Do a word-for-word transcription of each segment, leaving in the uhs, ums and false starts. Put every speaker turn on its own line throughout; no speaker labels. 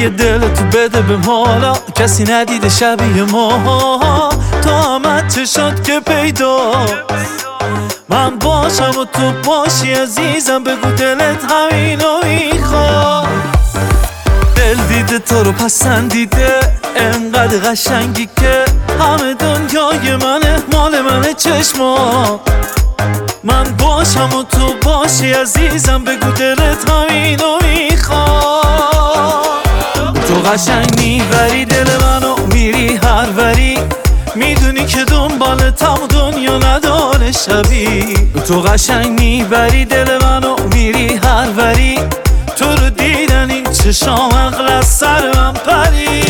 یه دل تو بده به حالا کسی ندیده شبیه ما. تو آمد چه شد که پیداست من باشم و تو باشی عزیزم، بگو دلت همینو میخواد. دل دیده تو رو پسندیده انقدر قشنگی که همه دنیای منه، مال منه چشما. من باشم و تو باشی عزیزم، بگو دلت همینو میخواد. تو قشنگ میبری دل منو میری هر وری، میدونی که دنبالتم و دنیا نداره شبی. تو قشنگ میبری دل منو میری هر وری، تو رو دیدن این چشام عقل از سر من پری.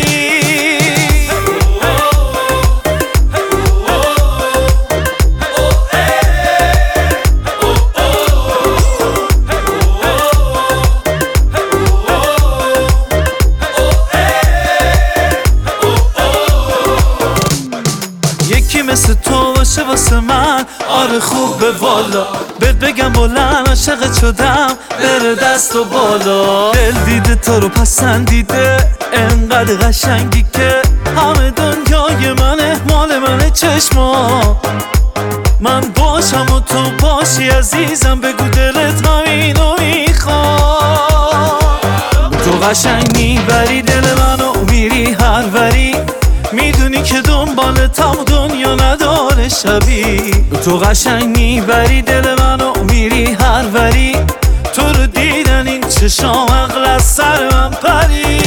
یکی مثل تو باشه واسه من، آره خوبه والا. بهت بگم بلند عاشقت شدم بره دست و بالا. دل دیده تو رو پسندیده انقدر قشنگی که همه دنیای منه، مال منه چشما. من باشم و تو باشی عزیزم، بگو دلت همینو میخواد. تو قشنگ میبری دل منو میری هر وری، میدونی که دنبالتم و دنیا نداره شبی. تو قشنگ میبری دل منو میری هر وری، تو رو دیدن این چشام عقل از سر من پری.